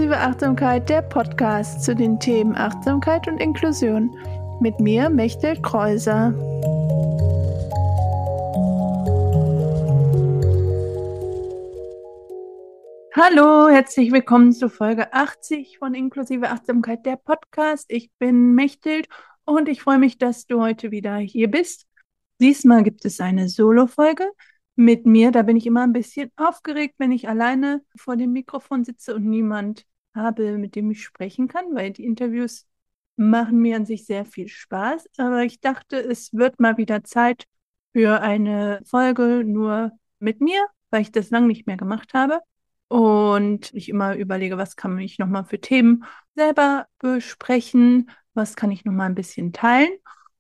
Inklusive Achtsamkeit, der Podcast zu den Themen Achtsamkeit und Inklusion. Mit mir, Mechthild Kreuser. Hallo, herzlich willkommen zu Folge 80 von Inklusive Achtsamkeit, der Podcast. Ich bin Mechthild und ich freue mich, dass du heute wieder hier bist. Diesmal gibt es eine Solo-Folge mit mir. Da bin ich immer ein bisschen aufgeregt, wenn ich alleine vor dem Mikrofon sitze und niemand habe, mit dem ich sprechen kann, weil die Interviews machen mir an sich sehr viel Spaß. Aber ich dachte, es wird mal wieder Zeit für eine Folge nur mit mir, weil ich das lange nicht mehr gemacht habe. Und ich immer überlege, was kann ich nochmal für Themen selber besprechen, was kann ich nochmal ein bisschen teilen.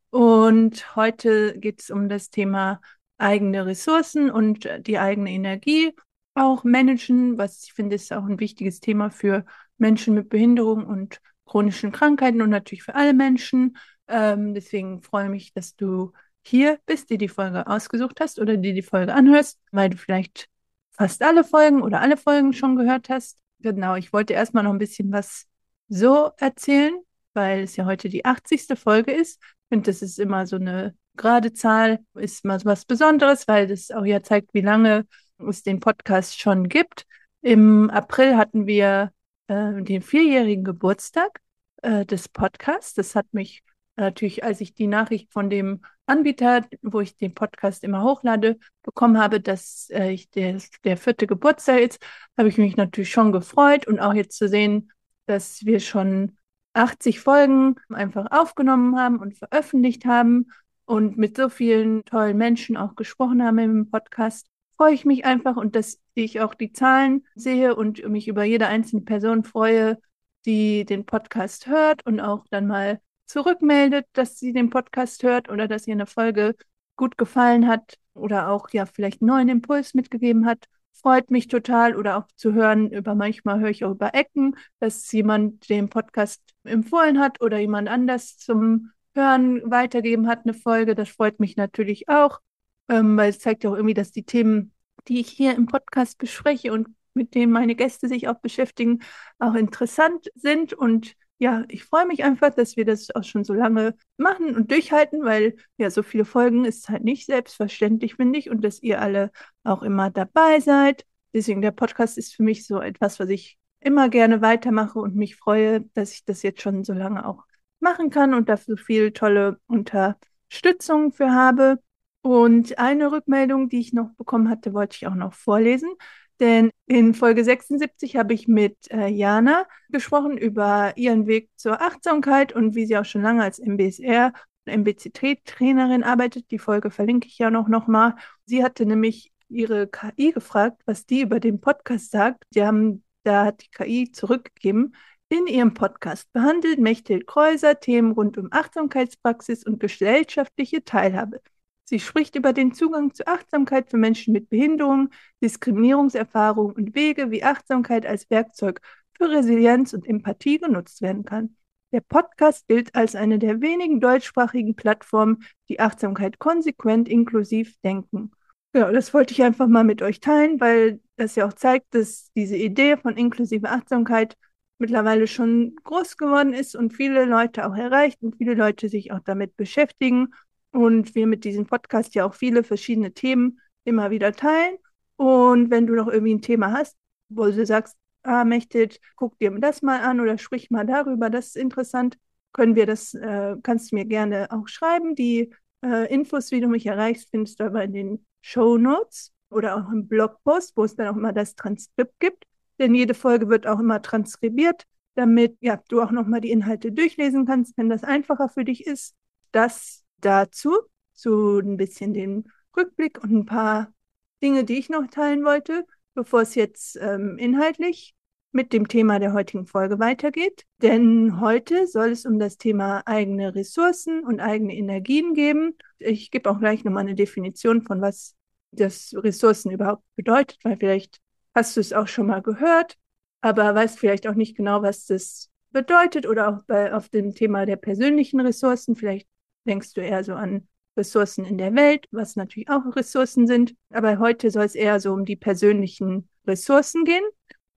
Und heute geht es um das Thema eigene Ressourcen und die eigene Energie auch managen, was ich finde, ist auch ein wichtiges Thema für Menschen mit Behinderung und chronischen Krankheiten und natürlich für alle Menschen. Deswegen freue ich mich, dass du hier bist, dir die Folge ausgesucht hast oder dir die Folge anhörst, weil du vielleicht fast alle Folgen oder alle Folgen schon gehört hast. Genau, ich wollte erstmal noch ein bisschen was so erzählen, weil es ja heute die 80. Folge ist. Ich finde, das ist immer so eine gerade Zahl, ist mal was Besonderes, weil das auch ja zeigt, wie lange es den Podcast schon gibt. Im April hatten wir den 4-jährigen Geburtstag des Podcasts. Das hat mich natürlich, als ich die Nachricht von dem Anbieter, wo ich den Podcast immer hochlade, bekommen habe, dass der 4. Geburtstag ist, habe ich mich natürlich schon gefreut und auch jetzt zu sehen, dass wir schon 80 Folgen einfach aufgenommen haben und veröffentlicht haben und mit so vielen tollen Menschen auch gesprochen haben im Podcast, freue ich mich einfach und dass ich auch die Zahlen sehe und mich über jede einzelne Person freue, die den Podcast hört und auch dann mal zurückmeldet, dass sie den Podcast hört oder dass ihr eine Folge gut gefallen hat oder auch ja vielleicht einen neuen Impuls mitgegeben hat. Freut mich total oder auch zu hören manchmal höre ich auch über Ecken, dass jemand den Podcast empfohlen hat oder jemand anders zum Hören weitergeben hat, eine Folge. Das freut mich natürlich auch, weil es zeigt ja auch irgendwie, dass die Themen, die ich hier im Podcast bespreche und mit denen meine Gäste sich auch beschäftigen, auch interessant sind. Und ja, ich freue mich einfach, dass wir das auch schon so lange machen und durchhalten, weil ja, so viele Folgen ist halt nicht selbstverständlich, finde ich, und dass ihr alle auch immer dabei seid. Deswegen, der Podcast ist für mich so etwas, was ich immer gerne weitermache und mich freue, dass ich das jetzt schon so lange auch machen kann und dafür viel tolle Unterstützung für habe. Und eine Rückmeldung, die ich noch bekommen hatte, wollte ich auch noch vorlesen. Denn in Folge 76 habe ich mit Jana gesprochen über ihren Weg zur Achtsamkeit und wie sie auch schon lange als MBSR und MBCT-Trainerin arbeitet. Die Folge verlinke ich ja noch mal. Sie hatte nämlich ihre KI gefragt, was die über den Podcast sagt. Da hat die KI zurückgegeben. In ihrem Podcast behandelt Mechthild Kreuser Themen rund um Achtsamkeitspraxis und gesellschaftliche Teilhabe. Sie spricht über den Zugang zu Achtsamkeit für Menschen mit Behinderung, Diskriminierungserfahrungen und Wege, wie Achtsamkeit als Werkzeug für Resilienz und Empathie genutzt werden kann. Der Podcast gilt als eine der wenigen deutschsprachigen Plattformen, die Achtsamkeit konsequent inklusiv denken. Ja, das wollte ich einfach mal mit euch teilen, weil das ja auch zeigt, dass diese Idee von inklusive Achtsamkeit mittlerweile schon groß geworden ist und viele Leute auch erreicht und viele Leute sich auch damit beschäftigen. Und wir mit diesem Podcast ja auch viele verschiedene Themen immer wieder teilen. Und wenn du noch irgendwie ein Thema hast, wo du sagst, Mechthild, guck dir das mal an oder sprich mal darüber, das ist interessant, kannst du mir gerne auch schreiben. Die Infos, wie du mich erreichst, findest du aber in den Shownotes oder auch im Blogpost, wo es dann auch immer das Transkript gibt. Denn jede Folge wird auch immer transkribiert, damit ja, du auch nochmal die Inhalte durchlesen kannst, wenn das einfacher für dich ist. Das dazu, zu ein bisschen den Rückblick und ein paar Dinge, die ich noch teilen wollte, bevor es jetzt inhaltlich mit dem Thema der heutigen Folge weitergeht. Denn heute soll es um das Thema eigene Ressourcen und eigene Energien gehen. Ich gebe auch gleich nochmal eine Definition von was das Ressourcen überhaupt bedeutet, weil vielleicht hast du es auch schon mal gehört, aber weißt vielleicht auch nicht genau, was das bedeutet oder auch auf dem Thema der persönlichen Ressourcen. Vielleicht denkst du eher so an Ressourcen in der Welt, was natürlich auch Ressourcen sind. Aber heute soll es eher so um die persönlichen Ressourcen gehen.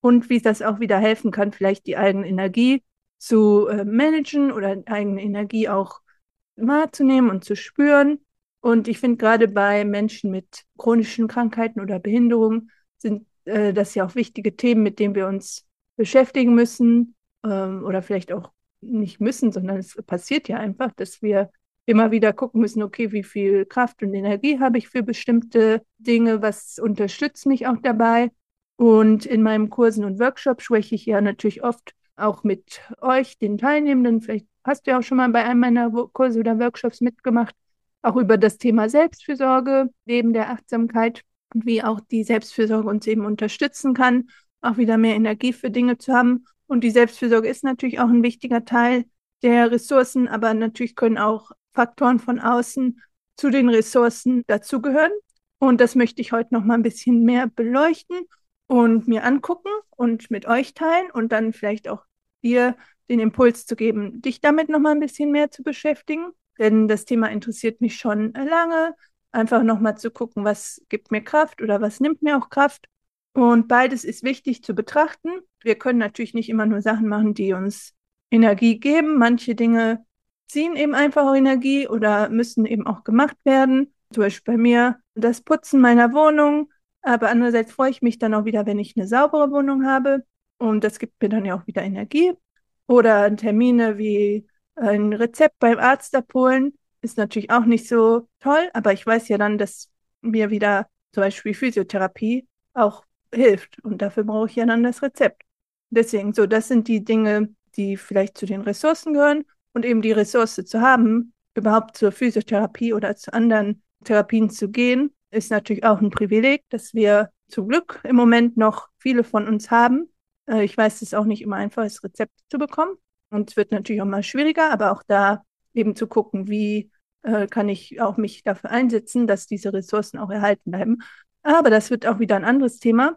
und wie das auch wieder helfen kann, vielleicht die eigene Energie zu managen oder eigene Energie auch wahrzunehmen und zu spüren. Und ich finde, gerade bei Menschen mit chronischen Krankheiten oder Behinderungen sind das ja auch wichtige Themen, mit denen wir uns beschäftigen müssen, oder vielleicht auch nicht müssen, sondern es passiert ja einfach, dass wir immer wieder gucken müssen, okay, wie viel Kraft und Energie habe ich für bestimmte Dinge, was unterstützt mich auch dabei. Und in meinen Kursen und Workshops spreche ich ja natürlich oft auch mit euch, den Teilnehmenden. Vielleicht hast du ja auch schon mal bei einem meiner Kurse oder Workshops mitgemacht, auch über das Thema Selbstfürsorge, neben der Achtsamkeit und wie auch die Selbstfürsorge uns eben unterstützen kann, auch wieder mehr Energie für Dinge zu haben. Und die Selbstfürsorge ist natürlich auch ein wichtiger Teil der Ressourcen, aber natürlich können auch Faktoren von außen zu den Ressourcen dazugehören. Und das möchte ich heute noch mal ein bisschen mehr beleuchten und mir angucken und mit euch teilen und dann vielleicht auch dir den Impuls zu geben, dich damit noch mal ein bisschen mehr zu beschäftigen. Denn das Thema interessiert mich schon lange. Einfach noch mal zu gucken, was gibt mir Kraft oder was nimmt mir auch Kraft. Und beides ist wichtig zu betrachten. Wir können natürlich nicht immer nur Sachen machen, die uns Energie geben. Manche Dinge ziehen eben einfach auch Energie oder müssen eben auch gemacht werden. Zum Beispiel bei mir das Putzen meiner Wohnung. Aber andererseits freue ich mich dann auch wieder, wenn ich eine saubere Wohnung habe. Und das gibt mir dann ja auch wieder Energie. Oder Termine wie ein Rezept beim Arzt abholen ist natürlich auch nicht so toll. Aber ich weiß ja dann, dass mir wieder zum Beispiel Physiotherapie auch hilft. Und dafür brauche ich ja dann das Rezept. Deswegen, so, das sind die Dinge, die vielleicht zu den Ressourcen gehören. Und eben die Ressource zu haben, überhaupt zur Physiotherapie oder zu anderen Therapien zu gehen, ist natürlich auch ein Privileg, das wir zum Glück im Moment noch viele von uns haben. Ich weiß, es ist auch nicht immer einfach, das Rezept zu bekommen. Und es wird natürlich auch mal schwieriger, aber auch da eben zu gucken, wie kann ich auch mich dafür einsetzen, dass diese Ressourcen auch erhalten bleiben. Aber das wird auch wieder ein anderes Thema.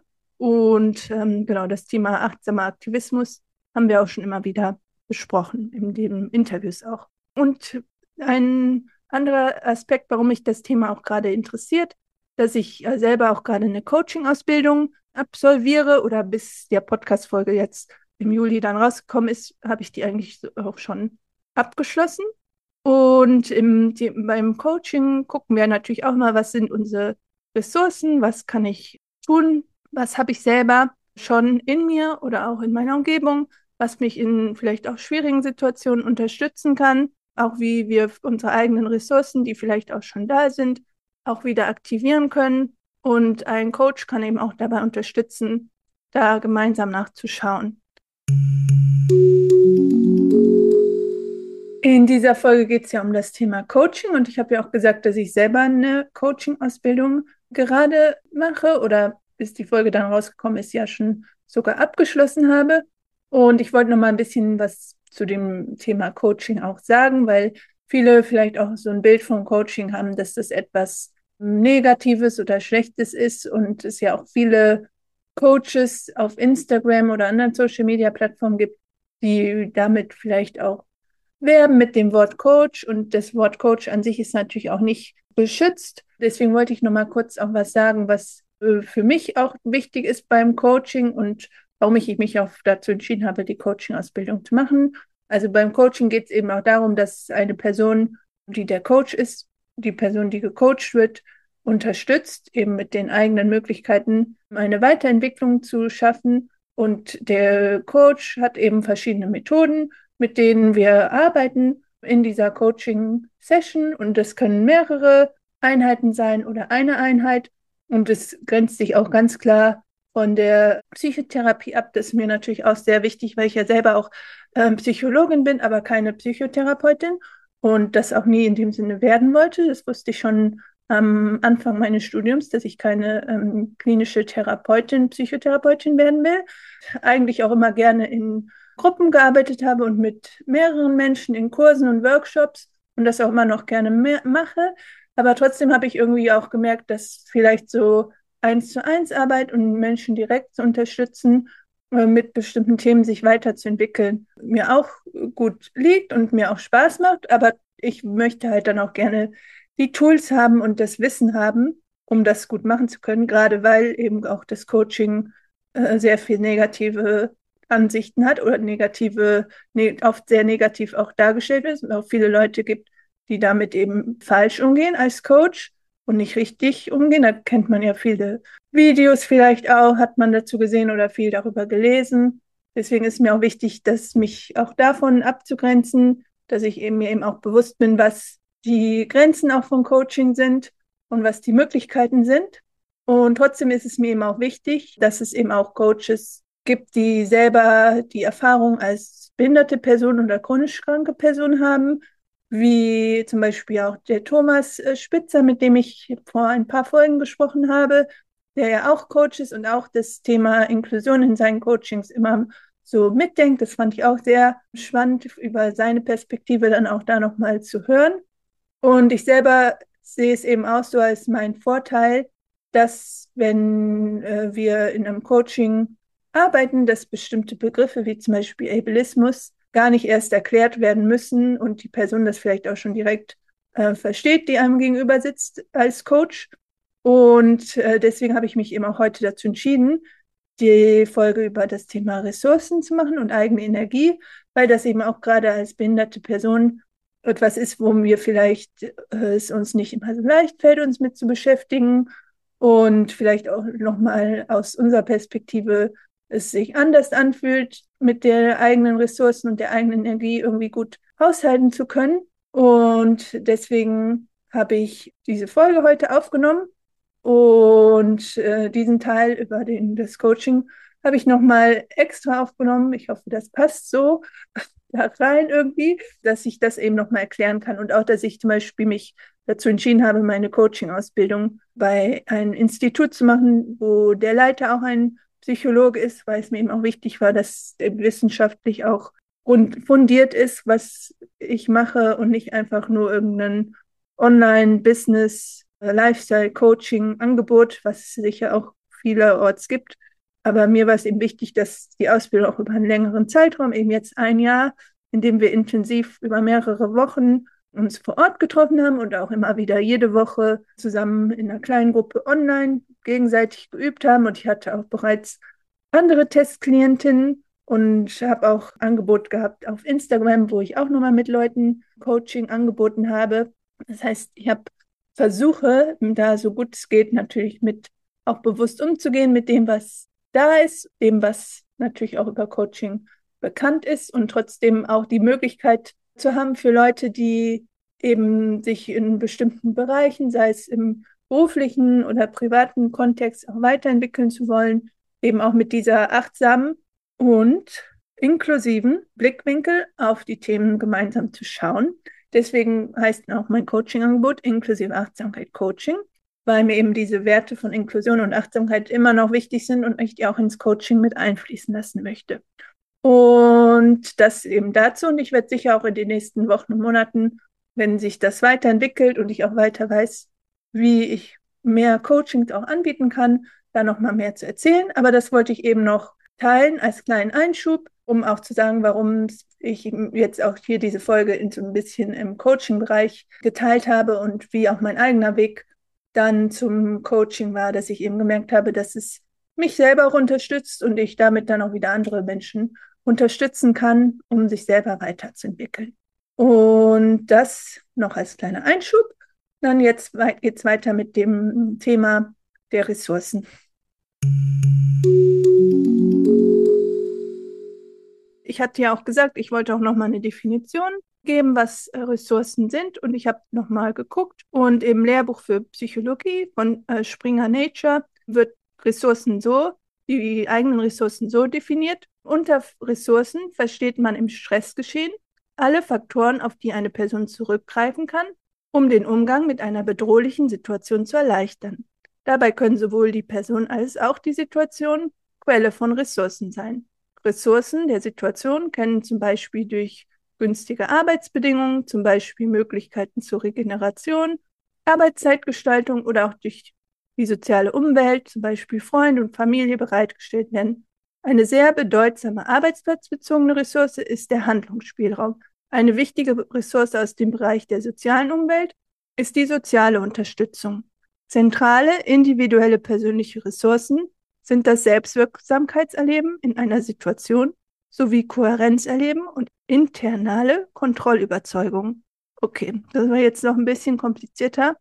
Und genau, das Thema achtsamer Aktivismus haben wir auch schon immer wieder besprochen, in den Interviews auch. Und ein anderer Aspekt, warum mich das Thema auch gerade interessiert, dass ich selber auch gerade eine Coaching-Ausbildung absolviere oder bis der Podcast-Folge jetzt im Juli dann rausgekommen ist, habe ich die eigentlich auch schon abgeschlossen. Und beim Coaching gucken wir natürlich auch mal, was sind unsere Ressourcen, was kann ich tun, was habe ich selber schon in mir oder auch in meiner Umgebung, was mich in vielleicht auch schwierigen Situationen unterstützen kann, auch wie wir unsere eigenen Ressourcen, die vielleicht auch schon da sind, auch wieder aktivieren können. Und ein Coach kann eben auch dabei unterstützen, da gemeinsam nachzuschauen. In dieser Folge geht es ja um das Thema Coaching und ich habe ja auch gesagt, dass ich selber eine Coaching-Ausbildung gerade mache oder bis die Folge dann rausgekommen ist, ja schon sogar abgeschlossen habe. Und ich wollte noch mal ein bisschen was zu dem Thema Coaching auch sagen, weil viele vielleicht auch so ein Bild von Coaching haben, dass das etwas Negatives oder Schlechtes ist und es ja auch viele Coaches auf Instagram oder anderen Social-Media-Plattformen gibt, die damit vielleicht auch werben mit dem Wort Coach und das Wort Coach an sich ist natürlich auch nicht beschützt. Deswegen wollte ich noch mal kurz auch was sagen, was für mich auch wichtig ist beim Coaching und warum ich mich auch dazu entschieden habe, die Coaching-Ausbildung zu machen. Also beim Coaching geht es eben auch darum, dass eine Person, die der Coach ist, die Person, die gecoacht wird, unterstützt, eben mit den eigenen Möglichkeiten eine Weiterentwicklung zu schaffen. Und der Coach hat eben verschiedene Methoden, mit denen wir arbeiten in dieser Coaching-Session. Und das können mehrere Einheiten sein oder eine Einheit. Und es grenzt sich auch ganz klar von der Psychotherapie ab. Das ist mir natürlich auch sehr wichtig, weil ich ja selber auch Psychologin bin, aber keine Psychotherapeutin und das auch nie in dem Sinne werden wollte. Das wusste ich schon am Anfang meines Studiums, dass ich keine klinische Therapeutin, Psychotherapeutin werden will. Eigentlich auch immer gerne in Gruppen gearbeitet habe und mit mehreren Menschen in Kursen und Workshops und das auch immer noch gerne mache. Aber trotzdem habe ich irgendwie auch gemerkt, dass vielleicht so 1:1 Arbeit und Menschen direkt zu unterstützen, mit bestimmten Themen sich weiterzuentwickeln, mir auch gut liegt und mir auch Spaß macht. Aber ich möchte halt dann auch gerne die Tools haben und das Wissen haben, um das gut machen zu können, gerade weil eben auch das Coaching sehr viel negative Ansichten hat oder oft sehr negativ auch dargestellt ist und auch viele Leute gibt, die damit eben falsch umgehen als Coach und nicht richtig umgehen. Da kennt man ja viele Videos vielleicht auch, hat man dazu gesehen oder viel darüber gelesen. Deswegen ist mir auch wichtig, dass mich auch davon abzugrenzen, dass ich mir eben auch bewusst bin, was die Grenzen auch von Coaching sind und was die Möglichkeiten sind. Und trotzdem ist es mir eben auch wichtig, dass es eben auch Coaches gibt, die selber die Erfahrung als behinderte Person oder chronisch kranke Person haben, wie zum Beispiel auch der Thomas Spitzer, mit dem ich vor ein paar Folgen gesprochen habe, der ja auch Coach ist und auch das Thema Inklusion in seinen Coachings immer so mitdenkt. Das fand ich auch sehr spannend, über seine Perspektive dann auch da nochmal zu hören. Und ich selber sehe es eben auch so als mein Vorteil, dass wenn wir in einem Coaching arbeiten, dass bestimmte Begriffe wie zum Beispiel Ableismus gar nicht erst erklärt werden müssen und die Person das vielleicht auch schon direkt versteht, die einem gegenüber sitzt als Coach. Und deswegen habe ich mich eben auch heute dazu entschieden, die Folge über das Thema Ressourcen zu machen und eigene Energie, weil das eben auch gerade als behinderte Person etwas ist, wo wir vielleicht es uns nicht immer so leicht fällt, uns mit zu beschäftigen und vielleicht auch nochmal aus unserer Perspektive es sich anders anfühlt, mit der eigenen Ressourcen und der eigenen Energie irgendwie gut haushalten zu können. Und deswegen habe ich diese Folge heute aufgenommen und diesen Teil über das Coaching habe ich nochmal extra aufgenommen. Ich hoffe, das passt so da rein irgendwie, dass ich das eben nochmal erklären kann und auch, dass ich zum Beispiel mich dazu entschieden habe, meine Coaching-Ausbildung bei einem Institut zu machen, wo der Leiter auch ein Psychologe ist, weil es mir eben auch wichtig war, dass wissenschaftlich auch fundiert ist, was ich mache und nicht einfach nur irgendein Online-Business, Lifestyle-Coaching-Angebot, was es sicher auch vielerorts gibt. Aber mir war es eben wichtig, dass die Ausbildung auch über einen längeren Zeitraum, eben jetzt ein Jahr, in dem wir intensiv über mehrere Wochen uns vor Ort getroffen haben und auch immer wieder jede Woche zusammen in einer kleinen Gruppe online gegenseitig geübt haben. Und ich hatte auch bereits andere Testklientinnen und habe auch Angebot gehabt auf Instagram, wo ich auch nochmal mit Leuten Coaching angeboten habe. Das heißt, ich habe versuche, da so gut es geht, natürlich mit auch bewusst umzugehen mit dem, was da ist, dem, was natürlich auch über Coaching bekannt ist und trotzdem auch die Möglichkeit zu haben für Leute, die eben sich in bestimmten Bereichen, sei es im beruflichen oder privaten Kontext auch weiterentwickeln zu wollen, eben auch mit dieser achtsamen und inklusiven Blickwinkel auf die Themen gemeinsam zu schauen. Deswegen heißt auch mein Coaching-Angebot inklusive Achtsamkeit Coaching, weil mir eben diese Werte von Inklusion und Achtsamkeit immer noch wichtig sind und ich die auch ins Coaching mit einfließen lassen möchte. Und das eben dazu. Und ich werde sicher auch in den nächsten Wochen und Monaten, wenn sich das weiterentwickelt und ich auch weiter weiß, wie ich mehr Coachings auch anbieten kann, da nochmal mehr zu erzählen. Aber das wollte ich eben noch teilen als kleinen Einschub, um auch zu sagen, warum ich jetzt auch hier diese Folge in so ein bisschen im Coaching-Bereich geteilt habe und wie auch mein eigener Weg dann zum Coaching war, dass ich eben gemerkt habe, dass es mich selber auch unterstützt und ich damit dann auch wieder andere Menschen unterstützen kann, um sich selber weiterzuentwickeln. Und das noch als kleiner Einschub. Dann jetzt geht es weiter mit dem Thema der Ressourcen. Ich hatte ja auch gesagt, ich wollte auch nochmal eine Definition geben, was Ressourcen sind. Und ich habe nochmal geguckt. Und im Lehrbuch für Psychologie von Springer Nature wird die eigenen Ressourcen so definiert. Unter Ressourcen versteht man im Stressgeschehen alle Faktoren, auf die eine Person zurückgreifen kann, um den Umgang mit einer bedrohlichen Situation zu erleichtern. Dabei können sowohl die Person als auch die Situation Quelle von Ressourcen sein. Ressourcen der Situation können zum Beispiel durch günstige Arbeitsbedingungen, zum Beispiel Möglichkeiten zur Regeneration, Arbeitszeitgestaltung oder auch durch die soziale Umwelt, zum Beispiel Freunde und Familie, bereitgestellt werden. Eine sehr bedeutsame arbeitsplatzbezogene Ressource ist der Handlungsspielraum. Eine wichtige Ressource aus dem Bereich der sozialen Umwelt ist die soziale Unterstützung. Zentrale individuelle persönliche Ressourcen sind das Selbstwirksamkeitserleben in einer Situation sowie Kohärenzerleben und internale Kontrollüberzeugung. Okay, das war jetzt noch ein bisschen komplizierter,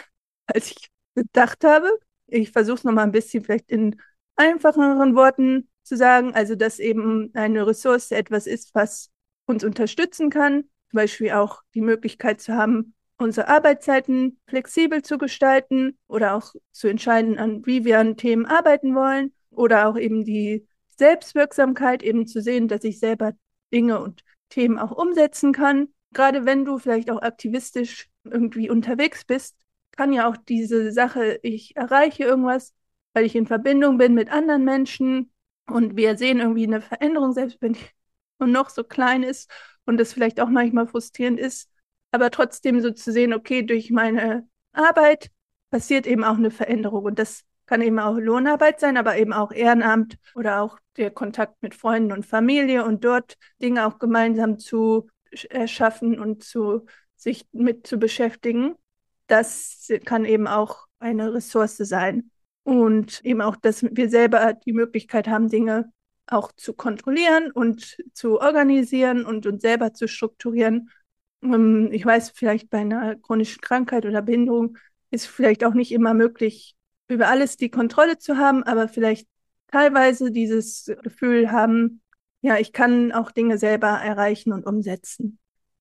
als ich gedacht habe. Ich versuche es nochmal ein bisschen vielleicht in einfacheren Worten zu sagen, also dass eben eine Ressource etwas ist, was uns unterstützen kann, zum Beispiel auch die Möglichkeit zu haben, unsere Arbeitszeiten flexibel zu gestalten oder auch zu entscheiden, an wie wir an Themen arbeiten wollen oder auch eben die Selbstwirksamkeit, eben zu sehen, dass ich selber Dinge und Themen auch umsetzen kann. Gerade wenn du vielleicht auch aktivistisch irgendwie unterwegs bist, kann ja auch diese Sache, ich erreiche irgendwas, weil ich in Verbindung bin mit anderen Menschen und wir sehen irgendwie eine Veränderung, selbst wenn die noch so klein ist und das vielleicht auch manchmal frustrierend ist, aber trotzdem so zu sehen, okay, durch meine Arbeit passiert eben auch eine Veränderung und das kann eben auch Lohnarbeit sein, aber eben auch Ehrenamt oder auch der Kontakt mit Freunden und Familie und dort Dinge auch gemeinsam zu erschaffen und sich mit zu beschäftigen. Das kann eben auch eine Ressource sein. Und eben auch, dass wir selber die Möglichkeit haben, Dinge auch zu kontrollieren und zu organisieren und uns selber zu strukturieren. Ich weiß, vielleicht bei einer chronischen Krankheit oder Behinderung ist vielleicht auch nicht immer möglich, über alles die Kontrolle zu haben, aber vielleicht teilweise dieses Gefühl haben, ja, ich kann auch Dinge selber erreichen und umsetzen.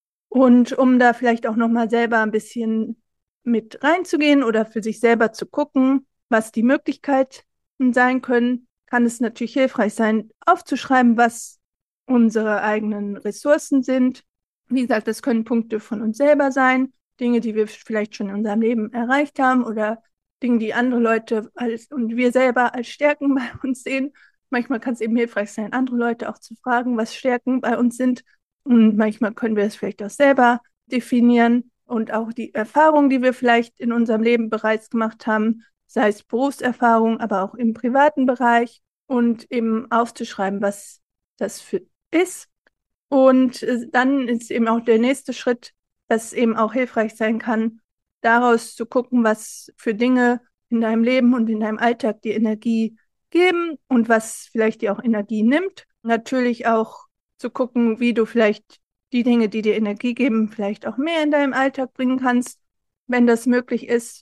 Und um da vielleicht auch nochmal selber ein bisschen mit reinzugehen oder für sich selber zu gucken, was die Möglichkeiten sein können, kann es natürlich hilfreich sein, aufzuschreiben, was unsere eigenen Ressourcen sind. Wie gesagt, das können Punkte von uns selber sein, Dinge, die wir vielleicht schon in unserem Leben erreicht haben oder Dinge, die andere Leute und wir selber als Stärken bei uns sehen. Manchmal kann es eben hilfreich sein, andere Leute auch zu fragen, was Stärken bei uns sind. Und manchmal können wir es vielleicht auch selber definieren und auch die Erfahrungen, die wir vielleicht in unserem Leben bereits gemacht haben, sei es Berufserfahrung, aber auch im privaten Bereich und eben aufzuschreiben, was das für ist. Und dann ist eben auch der nächste Schritt, dass es eben auch hilfreich sein kann, daraus zu gucken, was für Dinge in deinem Leben und in deinem Alltag die Energie geben und was vielleicht dir auch Energie nimmt. Natürlich auch zu gucken, wie du vielleicht die Dinge, die dir Energie geben, vielleicht auch mehr in deinem Alltag bringen kannst, wenn das möglich ist.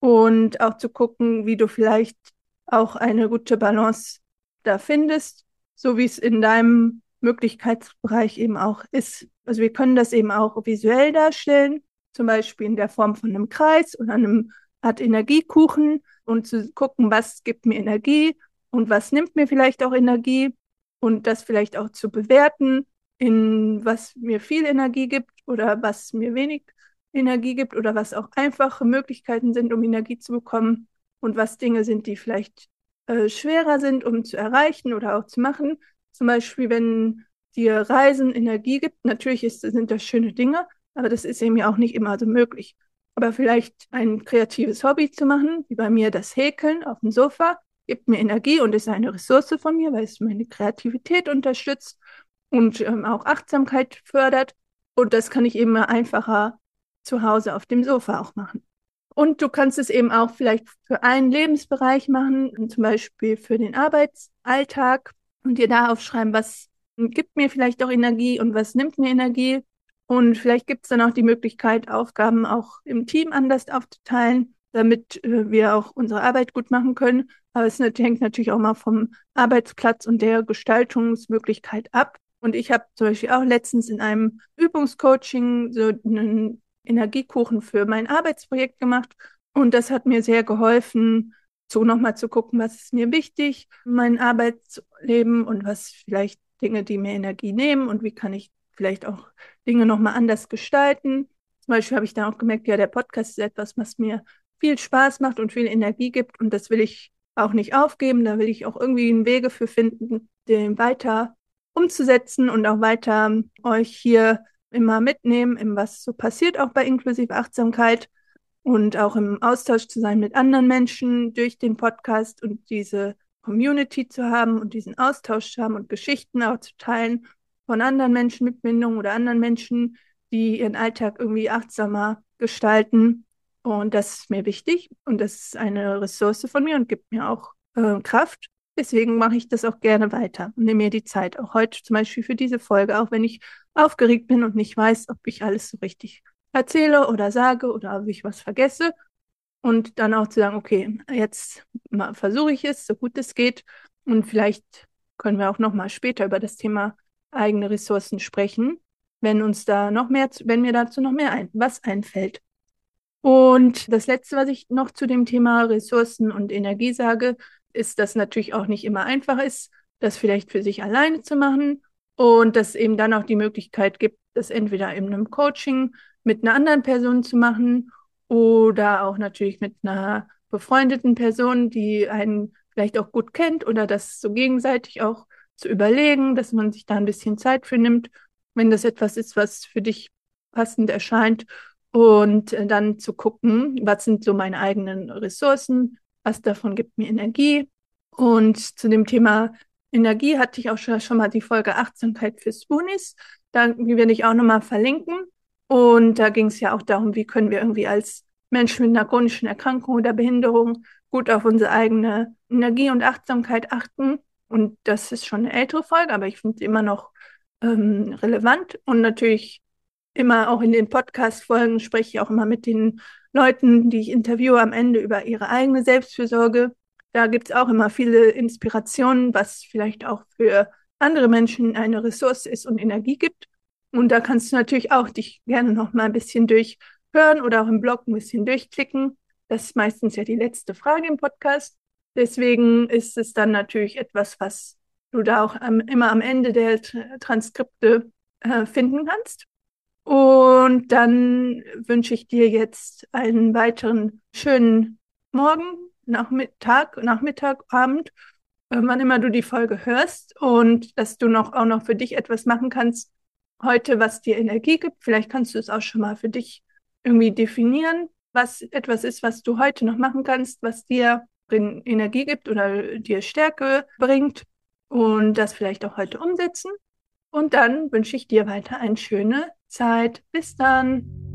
Und auch zu gucken, wie du vielleicht auch eine gute Balance da findest, so wie es in deinem Möglichkeitsbereich eben auch ist. Also wir können das eben auch visuell darstellen, zum Beispiel in der Form von einem Kreis oder einem Art Energiekuchen und zu gucken, was gibt mir Energie und was nimmt mir vielleicht auch Energie und das vielleicht auch zu bewerten, in was mir viel Energie gibt oder was mir wenig Energie gibt oder was auch einfache Möglichkeiten sind, um Energie zu bekommen und was Dinge sind, die vielleicht schwerer sind, um zu erreichen oder auch zu machen. Zum Beispiel, wenn dir Reisen Energie gibt, natürlich sind das schöne Dinge, aber das ist eben ja auch nicht immer so möglich. Aber vielleicht ein kreatives Hobby zu machen, wie bei mir das Häkeln auf dem Sofa, gibt mir Energie und ist eine Ressource von mir, weil es meine Kreativität unterstützt und auch Achtsamkeit fördert. Und das kann ich eben einfacher zu Hause auf dem Sofa auch machen. Und du kannst es eben auch vielleicht für einen Lebensbereich machen, zum Beispiel für den Arbeitsalltag und dir da aufschreiben, was gibt mir vielleicht auch Energie und was nimmt mir Energie. Und vielleicht gibt es dann auch die Möglichkeit, Aufgaben auch im Team anders aufzuteilen, damit wir auch unsere Arbeit gut machen können. Aber es hängt natürlich auch mal vom Arbeitsplatz und der Gestaltungsmöglichkeit ab. Und ich habe zum Beispiel auch letztens in einem Übungscoaching so einen Energiekuchen für mein Arbeitsprojekt gemacht. Und das hat mir sehr geholfen, so nochmal zu gucken, was ist mir wichtig, mein Arbeitsleben und was vielleicht Dinge, die mir Energie nehmen und wie kann ich vielleicht auch Dinge nochmal anders gestalten. Zum Beispiel habe ich dann auch gemerkt, ja, der Podcast ist etwas, was mir viel Spaß macht und viel Energie gibt und das will ich auch nicht aufgeben. Da will ich auch irgendwie einen Wege für finden, den weiter umzusetzen und auch weiter euch hier immer mitnehmen, in was so passiert, auch bei inklusive Achtsamkeit und auch im Austausch zu sein mit anderen Menschen durch den Podcast und diese Community zu haben und diesen Austausch zu haben und Geschichten auch zu teilen von anderen Menschen mit Bindung oder anderen Menschen, die ihren Alltag irgendwie achtsamer gestalten. Und das ist mir wichtig und das ist eine Ressource von mir und gibt mir auch Kraft. Deswegen mache ich das auch gerne weiter und nehme mir die Zeit. Auch heute zum Beispiel für diese Folge, auch wenn ich aufgeregt bin und nicht weiß, ob ich alles so richtig erzähle oder sage oder ob ich was vergesse. Und dann auch zu sagen, okay, jetzt versuche ich es, so gut es geht. Und vielleicht können wir auch noch mal später über das Thema eigene Ressourcen sprechen, wenn uns da noch mehr, wenn mir dazu noch mehr was einfällt. Und das Letzte, was ich noch zu dem Thema Ressourcen und Energie sage, ist, dass natürlich auch nicht immer einfach ist, das vielleicht für sich alleine zu machen und dass es eben dann auch die Möglichkeit gibt, das entweder in einem Coaching mit einer anderen Person zu machen oder auch natürlich mit einer befreundeten Person, die einen vielleicht auch gut kennt oder das so gegenseitig auch zu überlegen, dass man sich da ein bisschen Zeit für nimmt, wenn das etwas ist, was für dich passend erscheint und dann zu gucken, was sind so meine eigenen Ressourcen, was davon gibt mir Energie. Und zu dem Thema Energie hatte ich auch schon mal die Folge Achtsamkeit für Spoonies. Die werde ich auch nochmal verlinken. Und da ging es ja auch darum, wie können wir irgendwie als Menschen mit einer chronischen Erkrankung oder Behinderung gut auf unsere eigene Energie und Achtsamkeit achten. Und das ist schon eine ältere Folge, aber ich finde sie immer noch relevant. Und natürlich immer auch in den Podcast-Folgen spreche ich auch immer mit den Leuten, die ich interviewe, am Ende über ihre eigene Selbstfürsorge. Da gibt es auch immer viele Inspirationen, was vielleicht auch für andere Menschen eine Ressource ist und Energie gibt. Und da kannst du natürlich auch dich gerne noch mal ein bisschen durchhören oder auch im Blog ein bisschen durchklicken. Das ist meistens ja die letzte Frage im Podcast. Deswegen ist es dann natürlich etwas, was du da auch immer am Ende der Transkripte finden kannst. Und dann wünsche ich dir jetzt einen weiteren schönen Morgen, Nachmittag, Abend, wann immer du die Folge hörst und dass du auch noch für dich etwas machen kannst heute, was dir Energie gibt. Vielleicht kannst du es auch schon mal für dich irgendwie definieren, was etwas ist, was du heute noch machen kannst, was dir Energie gibt oder dir Stärke bringt und das vielleicht auch heute umsetzen. Und dann wünsche ich dir weiter eine schöne Zeit. Bis dann.